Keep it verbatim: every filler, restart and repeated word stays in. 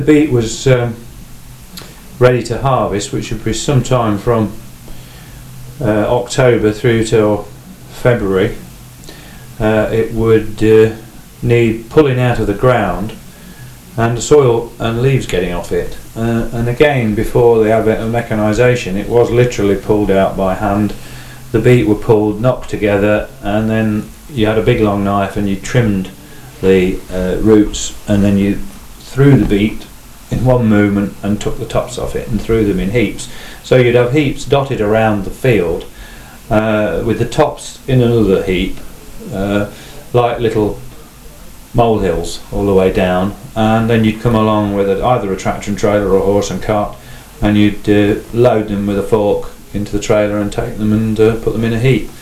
The beet was um, ready to harvest, which would be sometime from uh, October through till February. Uh, it would uh, need pulling out of the ground and the soil and leaves getting off it. Uh, and again, before the advent of mechanisation, it was literally pulled out by hand. The beet were pulled, knocked together, and then you had a big long knife and you trimmed the uh, roots, and then you threw the beet in one movement and took the tops off it and threw them in heaps. So you'd have heaps dotted around the field uh, with the tops in another heap, uh, like little molehills all the way down, and then you'd come along with a, either a tractor and trailer or a horse and cart, and you'd uh, load them with a fork into the trailer and take them and uh, put them in a heap.